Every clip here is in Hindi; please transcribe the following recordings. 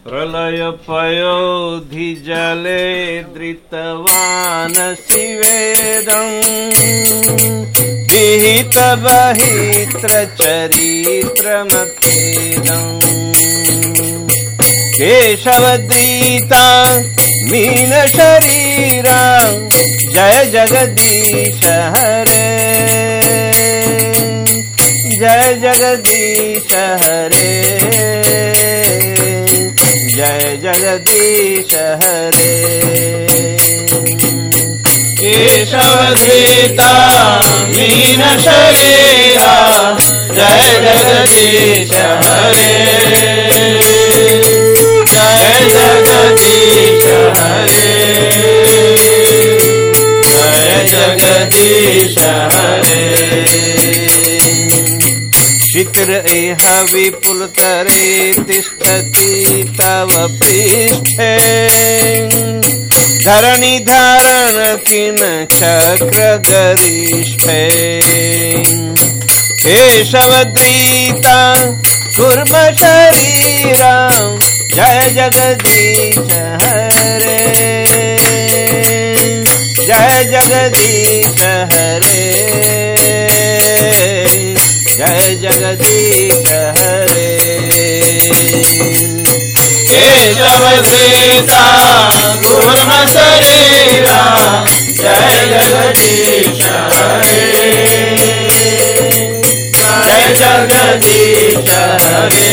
प्रलय पयोधि जले धृतवानसि वेदम् विहित बहित्र चरित्रमखेदम् केशवद्रीता मीन शरीरा जय जगदीश हरे जय जगदीश हरे जय जगदीश हरे केशवधृता मीन शरीरा जय जगदीश हरे जय जगदीश हरे जय जगदीश हरे शिखर इह विपुलतरे तिष्ठति तव पृष्ठे धरणि धारण किन चक्र गरिष्ठे केशवद्रीता कूर्म शरीरा जय जगदीश हरे जय जगदीश हरे जय जगदीश हरे केशवधृता कूर्म शरीरा जय जगदीश हरे जय जगदीश हरे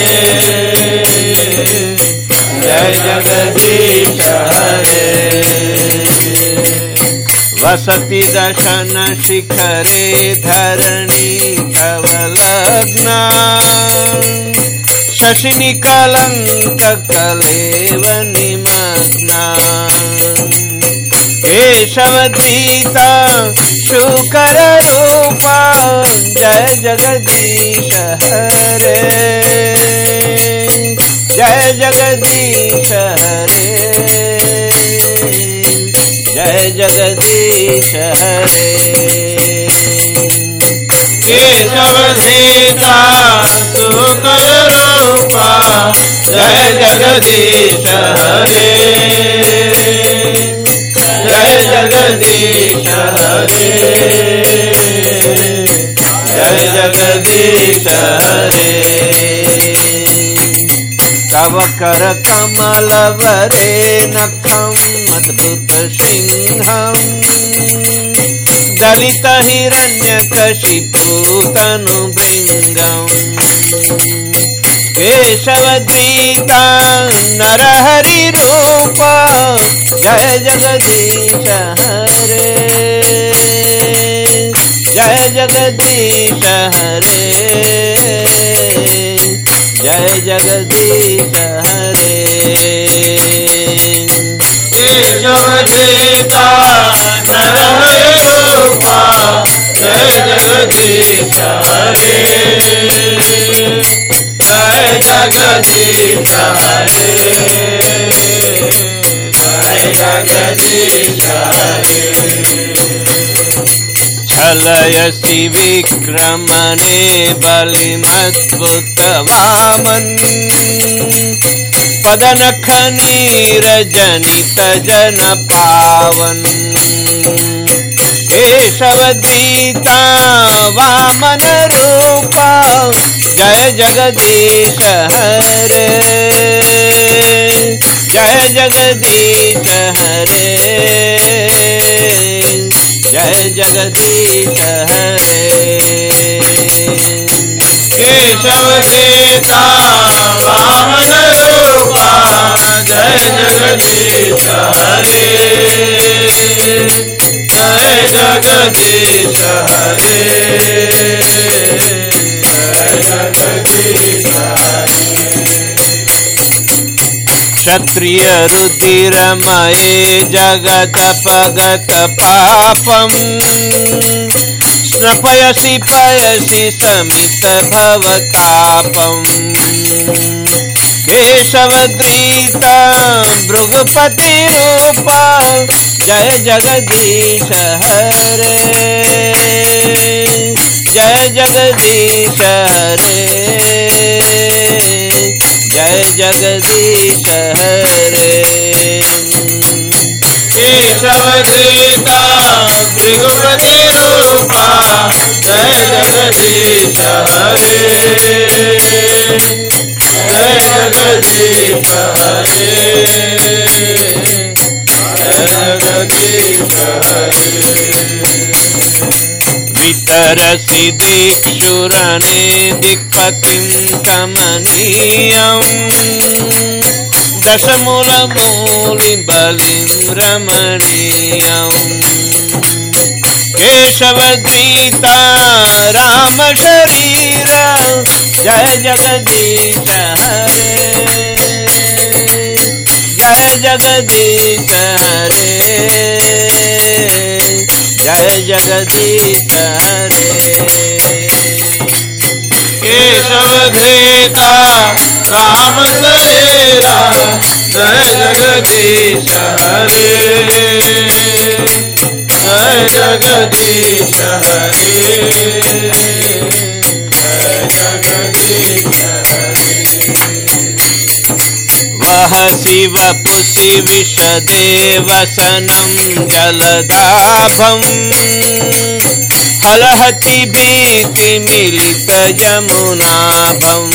जय जगदीश हरे वसति दशन शिखरे धरणी तव लग्ना शशिनि कलंक कलेव निमग्ना केशवद्रीता शुकर रूपा जय जगदीश हरे जय जगदीश हरे जय जगदीश हरे केशवधृता शुकर रूपा जय जगदीश हरे जय जगदीश हरे जय जगदीश हरे तव कर कमल वरे नखम अद्भुत सिंहम दलित हिरण्य कशिपु तनु भृंगम केशवद्रीता नरहरि रूप जय जगदीश हरे जय जगदीश हरे जय जगदीश हरे केशवधृता नरहरि रूपा जय जगदीश हरे जय जगदीश हरे जय जगदीश हरे छलयसि विक्रमणे बलिमद्भुत वामन पदनख नीरजनित जन पावन केशवद्रीता वामन रूपा जय जगदीश हरे जय जगदीश हरे जय जगदीश हरे केशवधृता वामन रूपा जय जगदीश हरे जय जगदीश हरे जय जगदीश हरे क्षत्रिय रुधिरमये जगत पगत पापम स्नपयसि पयसि समित भवतापम केशवद्रीता भृगुपति रूपा जय जगदीश हरे जय जगदीश हरे जय जगदीश हरे। केशवधृता भृगुपति रूपा जय जगदीश हरे। जय जगदीश हरे। जय जगदीश हरे। वितरसि दिक्षुरणे दिक्पतिं कमनीयम् दशमूलमूलिबलिं रमणीयम्। केशवधृता राम शरीर जय जगदीश हरे। जय जगदीश हरे। जय जगदीश हरे। केशवधृता राम शरीरा जय जगदीश हरे। जय जगदीश हरे। जय जगदीश हरे। वह शिव पुषि विषदेवसनं जलदाभम् हलहति भीति मिलित यमुनाभम्।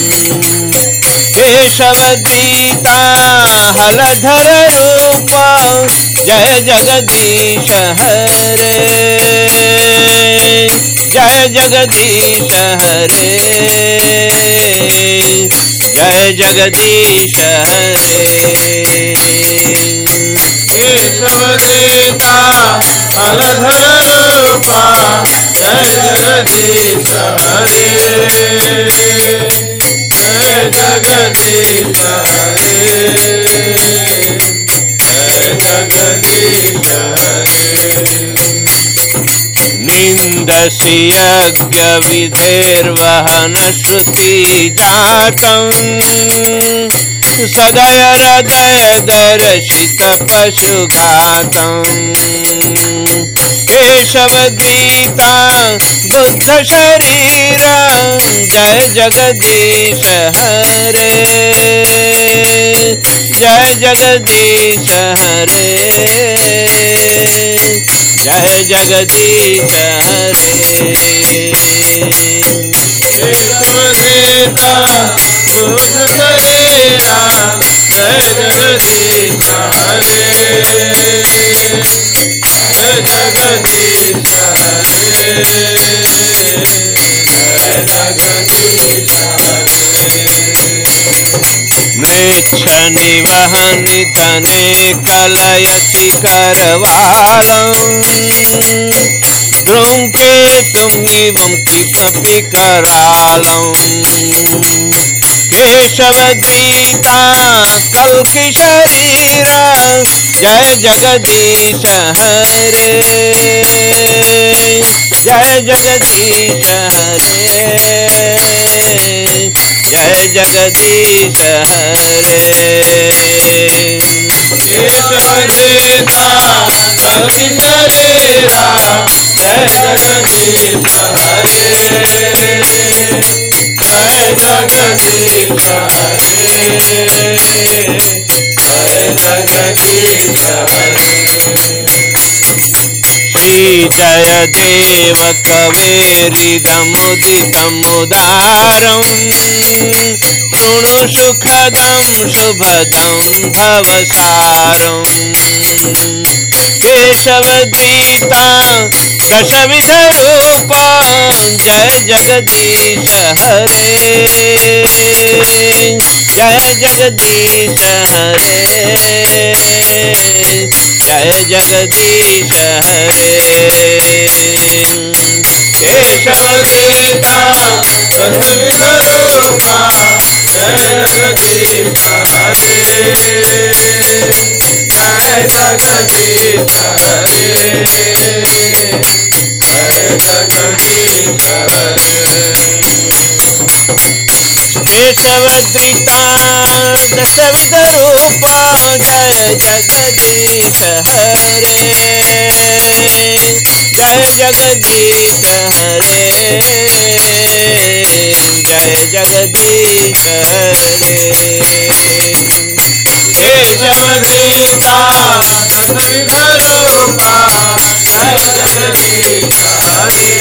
केशवधृता हलधर रूप जय जगदीश हरे। जय जगदीश हरे। जय जगदीश हरे। केशवधृता हलधर रूपा जय जगदीश हरे। जय जगदीश हरे। जय जगदीश हरे। निन्दसि यज्ञ विधेर्वहन श्रुति जातम् सदय हृदय दर्शित पशुघातम्। केशवधृता बुद्ध शरीर जय जगदीश हरे। जय जगदीश हरे। जय जगदीश हरे। केशवधृता बुद्ध शरीरा जय जगदीश हरे। जय जगदीश हरे। जय जगदीश हरे। मृच्छ निवहनि तने कलयति करवालम् धूमकेतुम् इवं किमपि करालम्। केशवधृता कल्कि शरीर जय जगदीश हरे। जय जगदीश हरे। जय जगदीश हरे। केशवधृता कल्कि शरीरा जय जगदीश हरे। जय जगदीश हरे। जय जगदीश हरे। श्रीजयदेव कवेरिदमुदितमुदारम् शृणु सुखदं शुभदं भवसारम्। केशवधृता दशविधरूप जय जगदीश हरे। जय जगदीश हरे। जय जगदीश हरे। केशवधृता दशविध रूपा जय जगदीश हरे। जय जगदीश हरे। जय जगदीश हरे। केशवधृता दशविध रूप जय जगदीश हरे। जय जगदीश हरे। जय जगदीश हरे केशव गीता दशविध रूपा जय जगदीश हरे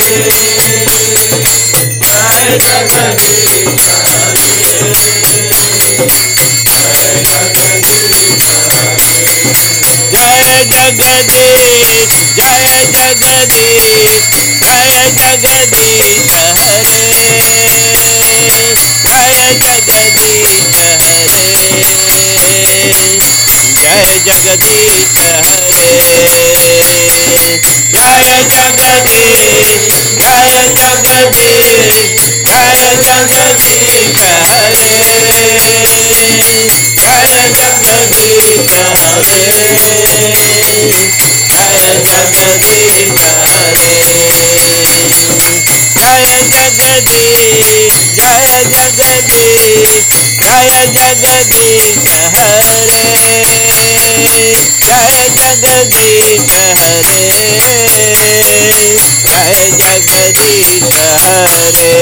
जय जगदीश हरे जय जगदीश जय जगदीश जय जगदीश हरे जय जगदीश हरे जय जगदीश हरे जय जगदीश जय जगदीश जय जगदीश हरे जय जगदीश हरे जय जगदीश हरे जय जगदीश जय जगदीश जय जगदीश हरे जय जगदीश हरे जय जगदीश हरे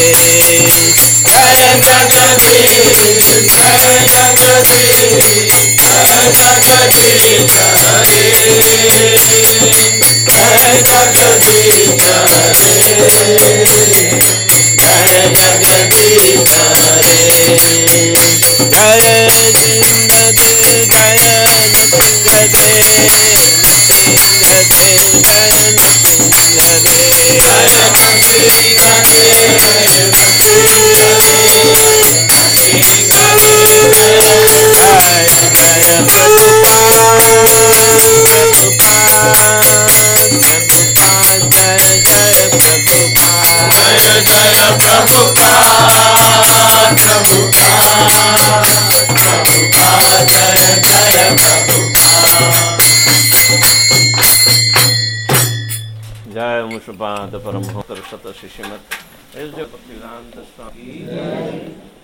जय जगदीश जय जगदीश जय जगदीश हरे जय जगदीश हरे जय जगदीश हरे जय सिंह जय नृसिंह जय मुषपाद परमहंस सरस्वती श्रीमद भक्तिवेदांत स्वामी।